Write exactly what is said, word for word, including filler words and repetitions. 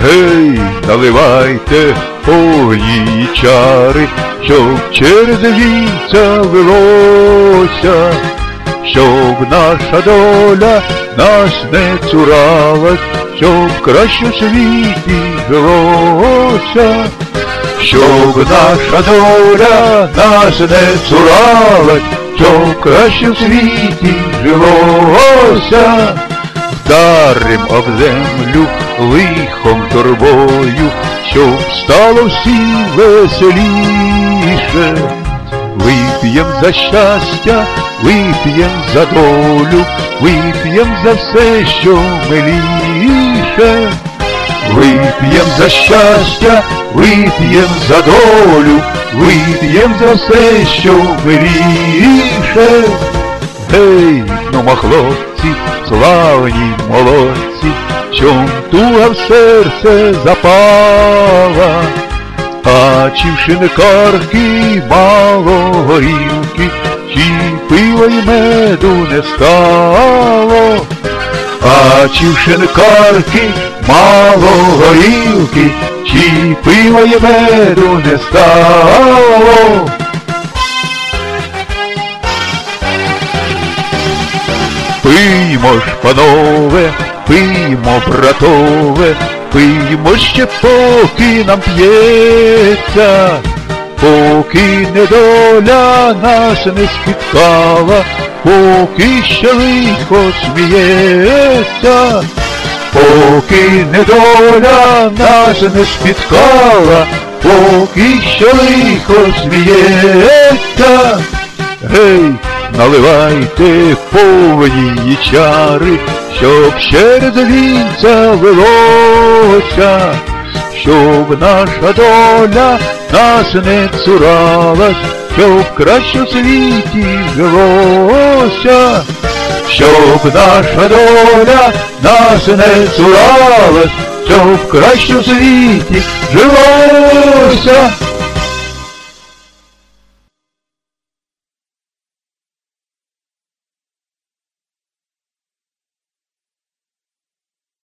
Гей, наливайте повні чари, щоб через вінця лилося, щоб наша доля нас не цуралась, щоб краще в світі жилося, щоб наша доля нас не цуралась, щоб краще в світі жилося. Вдарим об землю лихом торбою, щоб стало всім веселіше. Вип'єм за щастя, вип'єм за долю, вип'єм за все, що миліше. Вип'єм за щастя, вип'єм за долю, вип'єм за все, що миліше. Гей, нумо, хлопці, славні молодці, чом туга в серце запала, а чи в шинкарки мало горілки, чи пива й меду не стало, а чи в шинкарки мало горілки, чи пива й меду не стало. Пиймо ж, панове, пиймо, братове, пиймо ще, поки нам п'ється, поки недоля нас не спіткала, поки ще лихо сміється, поки недоля нас не спіткала, поки ще лихо сміється. Гей, наливайте повні чари, щоб через вінця лилося, щоб наша доля нас не цуралась, щоб краще в світі жилося, щоб наша доля нас не цуралась, щоб краще в світі жилося.